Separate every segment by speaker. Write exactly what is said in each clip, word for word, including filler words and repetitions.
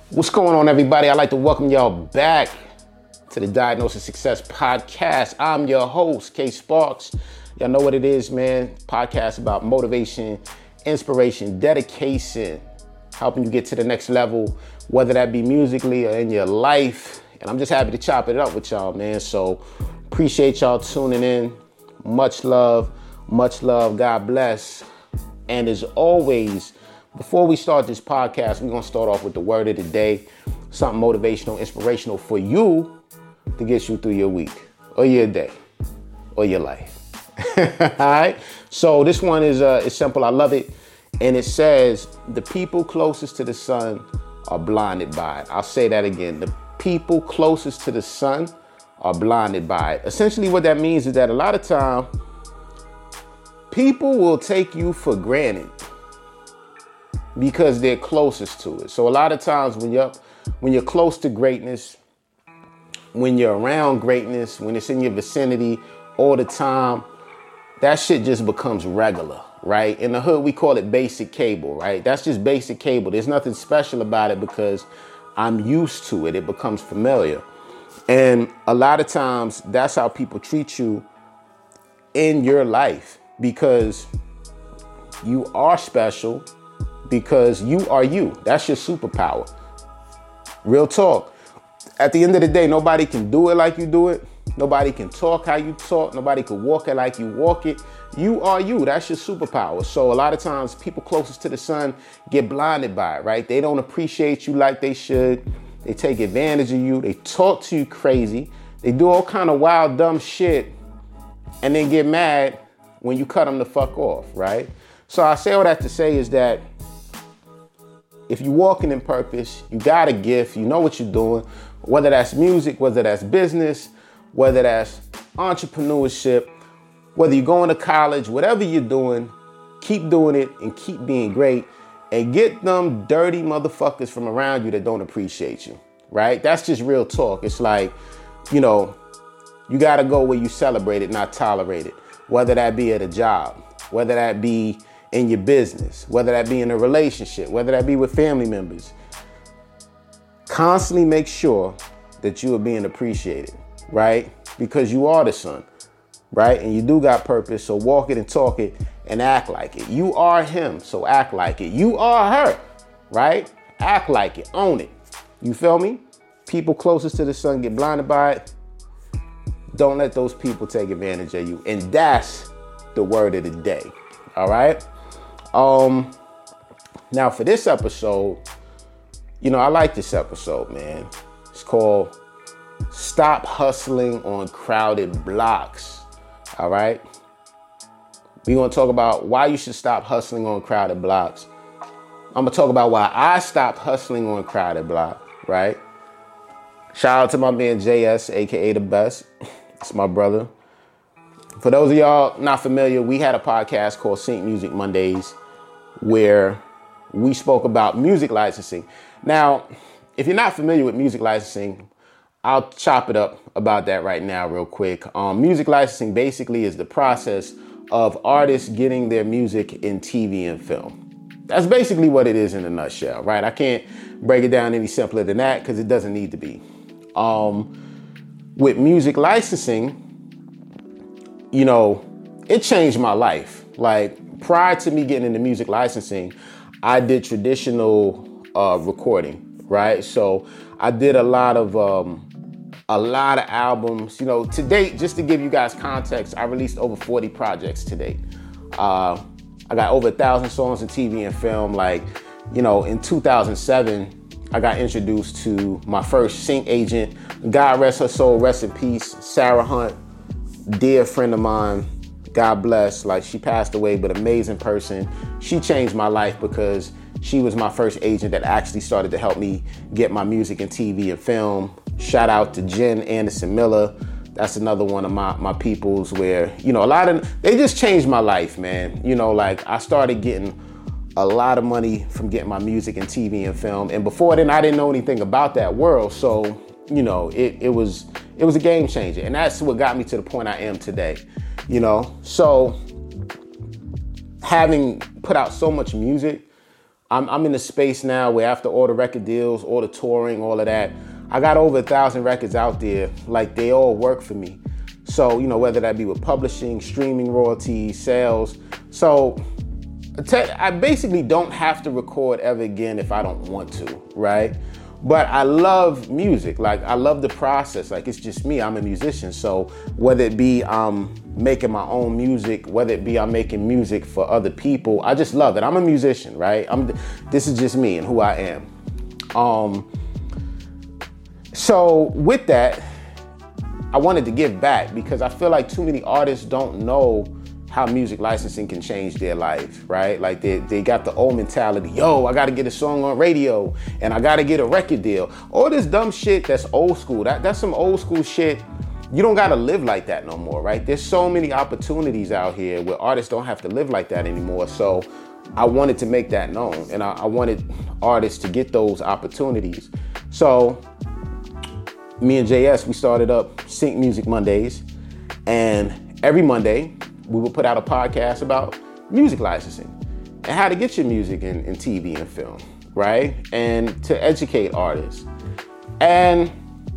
Speaker 1: What's going on, everybody? I'd like to welcome y'all back to the Diagnosis Success Podcast. I'm your host, K Sparks. Y'all know what it is, man. Podcast about motivation, inspiration, dedication, helping you get to the next level, whether that be musically or in your life. And I'm just happy to chop it up with y'all, man. So appreciate y'all tuning in. Much love, much love. God bless. And as always, before we start this podcast, we're going to start off with the word of the day, something motivational, inspirational for you to get you through your week or your day or your life. All right. So this one is uh, it's simple. I love it. And it says, the people closest to the sun are blinded by it. I'll say that again. The people closest to the sun are blinded by it. Essentially what that means is that a lot of time people will take you for granted because they're closest to it. So a lot of times when you're when you're close to greatness, when you're around greatness, when it's in your vicinity all the time, that shit just becomes regular, right? In the hood, we call it basic cable, right? That's just basic cable. There's nothing special about it because I'm used to it. It becomes familiar. And a lot of times that's how people treat you in your life, because you are special. Because you are you. That's your superpower. Real talk. At the end of the day, nobody can do it like you do it. Nobody can talk how you talk. Nobody can walk it like you walk it. You are you. That's your superpower. So a lot of times people closest to the sun get blinded by it, right? They don't appreciate you like they should. They take advantage of you. They talk to you crazy. They do all kind of wild, dumb shit and then get mad when you cut them the fuck off, right? So I say all that to say is that if you're walking in purpose, you got a gift, you know what you're doing, whether that's music, whether that's business, whether that's entrepreneurship, whether you're going to college, whatever you're doing, keep doing it and keep being great and get them dirty motherfuckers from around you that don't appreciate you, right? That's just real talk. It's like, you know, you got to go where you celebrate it, not tolerate it, whether that be at a job, whether that be in your business, whether that be in a relationship, whether that be with family members. Constantly make sure that you are being appreciated, right? Because you are the sun, right? And you do got purpose, so walk it and talk it and act like it. You are him, so act like it. You are her, right? Act like it, own it. You feel me? People closest to the sun get blinded by it. Don't let those people take advantage of you. And that's the word of the day, all right? Um, now for this episode, you know, I like this episode, man. It's called Stop Hustling on Crowded Blocks. All right. We're going to talk about why you should stop hustling on crowded blocks. I'm going to talk about why I stopped hustling on crowded block, right? Shout out to my man J S, A K A The Best. It's my brother. For those of y'all not familiar, we had a podcast called Sync Music Mondays where we spoke about music licensing. Now, if you're not familiar with music licensing, I'll chop it up about that right now real quick. Um, music licensing basically is the process of artists getting their music in T V and film. That's basically what it is in a nutshell, right? I can't break it down any simpler than that because it doesn't need to be. Um, with music licensing, you know, it changed my life. Like prior to me getting into music licensing, I did traditional uh, recording, right? So I did a lot of um, a lot of albums. You know, to date, just to give you guys context, I released over forty projects to date. Uh, I got over a thousand songs in T V and film. Like, you know, in two thousand seven, I got introduced to my first sync agent. God rest her soul, rest in peace, Sarah Hunt. Dear friend of mine, God bless. Like, she passed away, but amazing person. She changed my life because she was my first agent that actually started to help me get my music in T V and film. Shout out to Jen Anderson Miller. That's another one of my, my peoples where, you know, a lot of, they just changed my life, man. You know, like I started getting a lot of money from getting my music in T V and film. And before then, I didn't know anything about that world. So, you know, it, it was it was a game changer. And that's what got me to the point I am today, you know. So having put out so much music, I'm, I'm in a space now where after all the record deals, all the touring, all of that, I got over a thousand records out there. Like, they all work for me. So, you know, whether that be with publishing, streaming royalties, sales. So I basically don't have to record ever again if I don't want to, right? But I love music. Like, I love the process. Like, it's just me. I'm a musician. So whether it be I'm making my own music, whether it be I'm making music for other people, I just love it. I'm a musician, right? I'm. This is just me and who I am. Um. So with that, I wanted to give back because I feel like too many artists don't know how music licensing can change their life, right? Like they, they got the old mentality, yo, I gotta get a song on radio and I gotta get a record deal. All this dumb shit that's old school, that, that's some old school shit. You don't gotta live like that no more, right? There's so many opportunities out here where artists don't have to live like that anymore. So I wanted to make that known and I, I wanted artists to get those opportunities. So me and J S, we started up Sync Music Mondays, and every Monday, we will put out a podcast about music licensing and how to get your music in, in T V and film, right? And to educate artists. And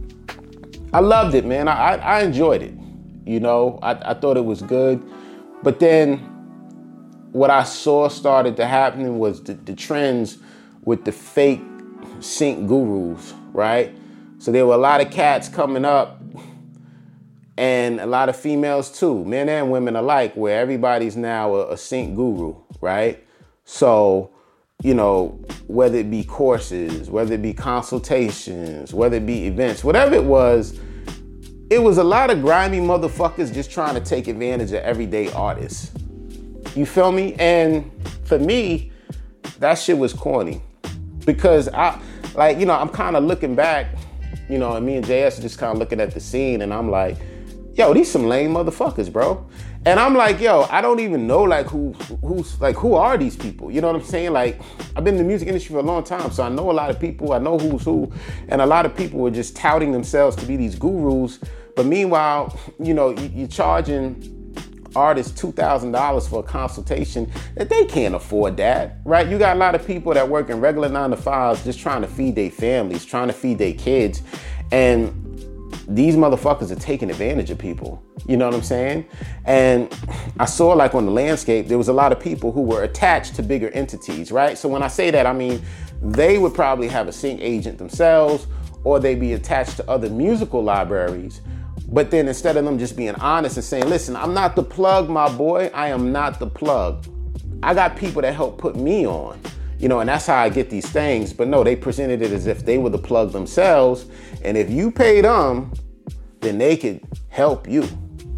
Speaker 1: I loved it, man. I, I enjoyed it. You know, I, I thought it was good. But then what I saw started to happen was the, the trends with the fake sync gurus, right? So there were a lot of cats coming up, and a lot of females too, men and women alike, where everybody's now a, a sync guru, right? So, you know, whether it be courses, whether it be consultations, whether it be events, whatever it was, it was a lot of grimy motherfuckers just trying to take advantage of everyday artists. You feel me? And for me, that shit was corny because I, like, you know, I'm kind of looking back, you know, and me and J S are just kind of looking at the scene and I'm like, yo, these some lame motherfuckers, bro. And I'm like, yo, I don't even know like who, who's like, who are these people? You know what I'm saying? Like, I've been in the music industry for a long time, so I know a lot of people, I know who's who, and a lot of people are just touting themselves to be these gurus. But meanwhile, you know, you're charging artists two thousand dollars for a consultation that they can't afford that, right? You got a lot of people that work in regular nine to fives just trying to feed their families, trying to feed their kids. And these motherfuckers are taking advantage of people. You know what I'm saying? And I saw like on the landscape, there was a lot of people who were attached to bigger entities, right? So when I say that, I mean, they would probably have a sync agent themselves, or they'd be attached to other musical libraries. But then instead of them just being honest and saying, listen, I'm not the plug, my boy. I am not the plug. I got people that help put me on. You know, and that's how I get these things. But no, they presented it as if they were the plug themselves. And if you pay them, then they could help you.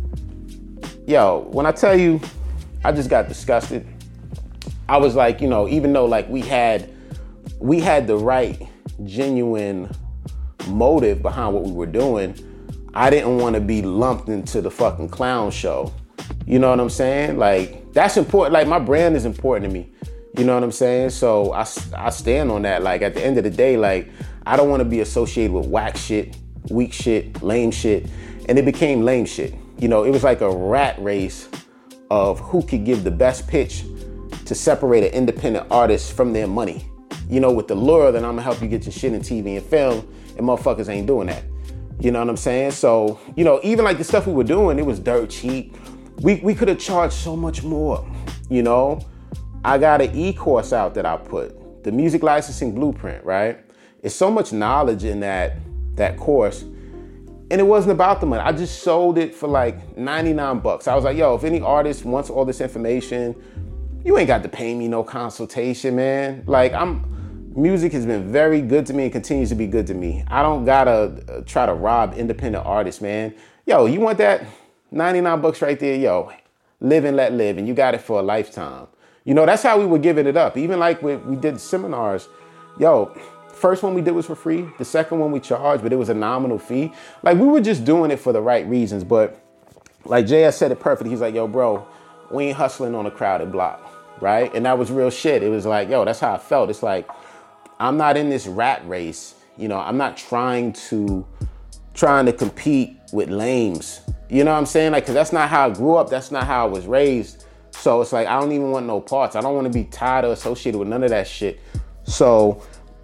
Speaker 1: Yo, when I tell you, I just got disgusted. I was like, you know, even though like we had, we had the right, genuine motive behind what we were doing, I didn't want to be lumped into the fucking clown show. You know what I'm saying? Like, that's important. Like, my brand is important to me. You know what I'm saying? So I, I stand on that. Like, at the end of the day, like, I don't want to be associated with whack shit, weak shit, lame shit. And it became lame shit. You know, it was like a rat race of who could give the best pitch to separate an independent artist from their money. You know, with the lure that I'm gonna help you get your shit in T V and film, and motherfuckers ain't doing that. You know what I'm saying? So, you know, even like the stuff we were doing, it was dirt cheap. We we could have charged so much more, you know? I got an e-course out that I put, the Music Licensing Blueprint, right? It's so much knowledge in that that course. And it wasn't about the money. I just sold it for like ninety-nine bucks. I was like, yo, if any artist wants all this information, you ain't got to pay me no consultation, man. Like, I'm, music has been very good to me and continues to be good to me. I don't gotta uh, try to rob independent artists, man. Yo, you want that ninety-nine bucks right there? Yo, live and let live. And you got it for a lifetime. You know, that's how we were giving it up. Even like when we did seminars, yo, first one we did was for free. The second one we charged, but it was a nominal fee. Like, we were just doing it for the right reasons. But like J S said it perfectly. He's like, yo, bro, we ain't hustling on a crowded block, right? And that was real shit. It was like, yo, that's how I felt. It's like, I'm not in this rat race. You know, I'm not trying to, trying to compete with lames. You know what I'm saying? Like, cause that's not how I grew up. That's not how I was raised. So it's like, I don't even want no parts. I don't want to be tied or associated with none of that shit. So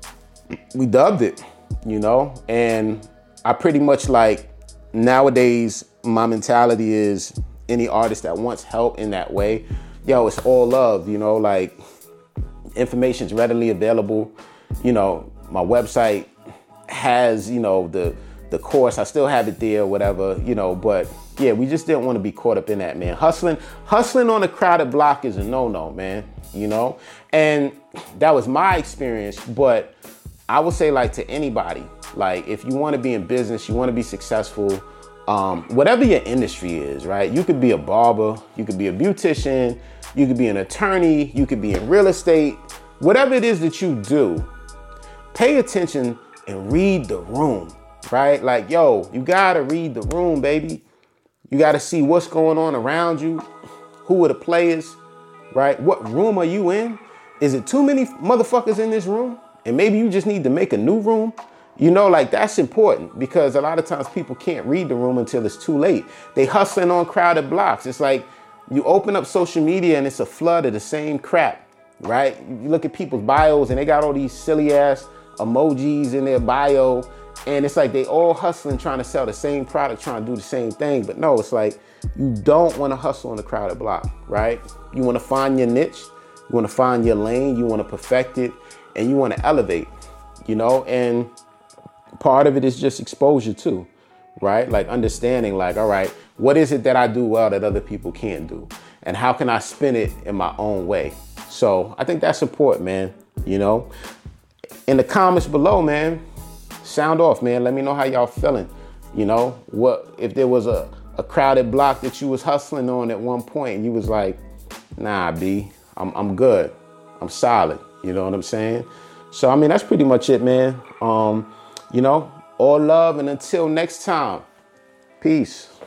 Speaker 1: we dubbed it, you know, and I pretty much like, nowadays, my mentality is any artist that wants help in that way, yo, it's all love, you know, like information's readily available. You know, my website has, you know, the the course. I still have it there, whatever, you know, but yeah, we just didn't want to be caught up in that, man. Hustling, hustling on a crowded block is a no-no, man, you know? And that was my experience, but I would say, like, to anybody, like, if you want to be in business, you want to be successful, um, whatever your industry is, right? You could be a barber, you could be a beautician, you could be an attorney, you could be in real estate, whatever it is that you do, pay attention and read the room, right? Like, yo, you gotta read the room, baby. You gotta see what's going on around you. Who are the players, right? What room are you in? Is it too many motherfuckers in this room? And maybe you just need to make a new room. You know, like, that's important, because a lot of times people can't read the room until it's too late. They hustling on crowded blocks. It's like you open up social media and it's a flood of the same crap, right? You look at people's bios and they got all these silly ass emojis in their bio. And it's like they all hustling, trying to sell the same product, trying to do the same thing. But no, it's like, you don't want to hustle on a crowded block, right? You want to find your niche. You want to find your lane. You want to perfect it. And you want to elevate, you know? And part of it is just exposure too, right? Like understanding, like, all right, what is it that I do well that other people can't do? And how can I spin it in my own way? So I think that's important, man, you know? In the comments below, man, sound off, man. Let me know how y'all feeling. You know, what if there was a, a crowded block that you was hustling on at one point and you was like, nah, B, I'm, I'm good. I'm solid. You know what I'm saying? So, I mean, that's pretty much it, man. Um, you know, all love, and until next time, peace.